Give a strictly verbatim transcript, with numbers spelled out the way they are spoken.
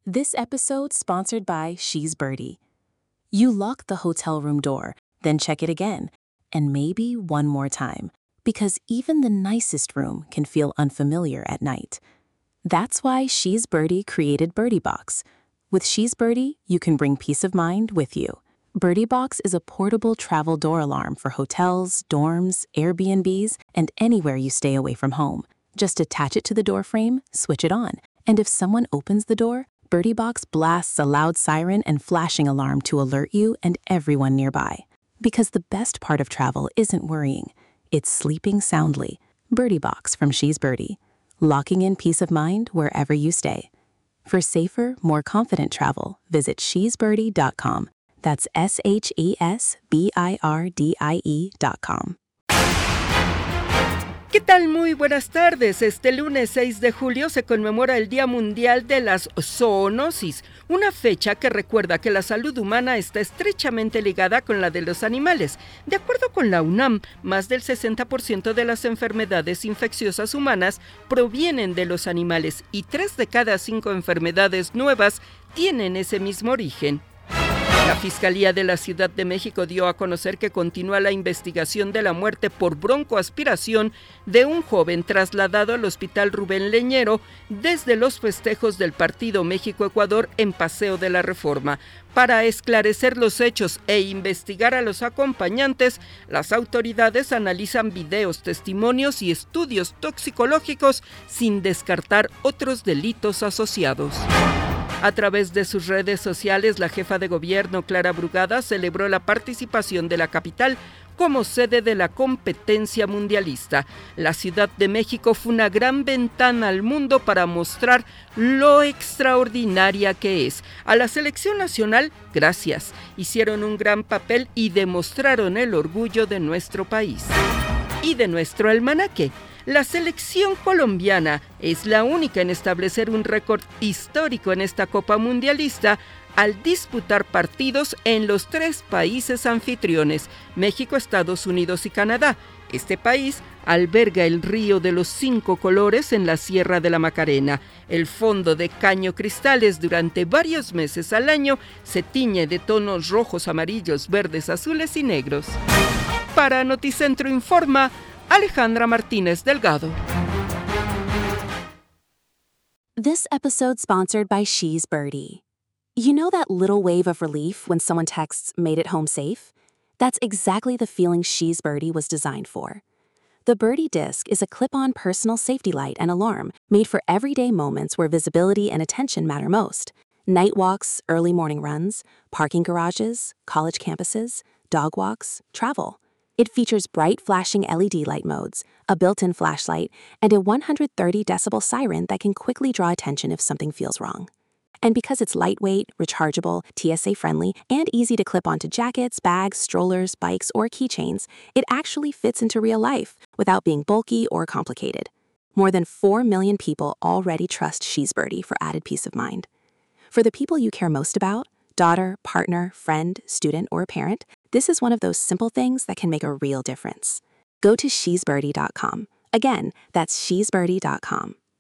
This episode sponsored by She's Birdie. You lock the hotel room door, then check it again, and maybe one more time, because even the nicest room can feel unfamiliar at night. That's why She's Birdie created Birdie Box. With She's Birdie, you can bring peace of mind with you. Birdie Box is a portable travel door alarm for hotels, dorms, Airbnbs, and anywhere you stay away from home. Just attach it to the door frame, switch it on, and if someone opens the door, Birdie Box blasts a loud siren and flashing alarm to alert you and everyone nearby. Because the best part of travel isn't worrying, it's sleeping soundly. Birdie Box from She's Birdie, locking in peace of mind wherever you stay. For safer, more confident travel, visit she's birdie dot com. That's S H E S B I R D I E dot com. ¿Qué tal? Muy buenas tardes. Este lunes seis de julio se conmemora el Día Mundial de las Zoonosis, una fecha que recuerda que la salud humana está estrechamente ligada con la de los animales. De acuerdo con la UNAM, más del sesenta por ciento de las enfermedades infecciosas humanas provienen de los animales y tres de cada cinco enfermedades nuevas tienen ese mismo origen. La Fiscalía de la Ciudad de México dio a conocer que continúa la investigación de la muerte por broncoaspiración de un joven trasladado al Hospital Rubén Leñero desde los festejos del partido México-Ecuador en Paseo de la Reforma. Para esclarecer los hechos e investigar a los acompañantes, las autoridades analizan videos, testimonios y estudios toxicológicos sin descartar otros delitos asociados. A través de sus redes sociales, la jefa de gobierno, Clara Brugada, celebró la participación de la capital como sede de la competencia mundialista. La Ciudad de México fue una gran ventana al mundo para mostrar lo extraordinaria que es. A la selección nacional, gracias. Hicieron un gran papel y demostraron el orgullo de nuestro país y de nuestro almanaque. La selección colombiana es la única en establecer un récord histórico en esta Copa Mundialista al disputar partidos en los tres países anfitriones, México, Estados Unidos y Canadá. Este país alberga el Río de los Cinco Colores en la Sierra de la Macarena. El fondo de caño cristales durante varios meses al año se tiñe de tonos rojos, amarillos, verdes, azules y negros. Para Noticentro Informa, Alejandra Martínez Delgado. This episode sponsored by She's Birdie. You know that little wave of relief when someone texts, "Made it home safe"? That's exactly the feeling She's Birdie was designed for. The Birdie Disc is a clip-on personal safety light and alarm made for everyday moments where visibility and attention matter most. Night walks, early morning runs, parking garages, college campuses, dog walks, travel. It features bright flashing L E D light modes, a built-in flashlight, and a one hundred thirty decibel siren that can quickly draw attention if something feels wrong. And because it's lightweight, rechargeable, T S A-friendly, and easy to clip onto jackets, bags, strollers, bikes, or keychains, it actually fits into real life without being bulky or complicated. More than four million people already trust She's Birdie for added peace of mind. For the people you care most about, daughter, partner, friend, student, or parent, this is one of those simple things that can make a real difference. Go to she's birdie dot com. Again, that's she's birdie dot com.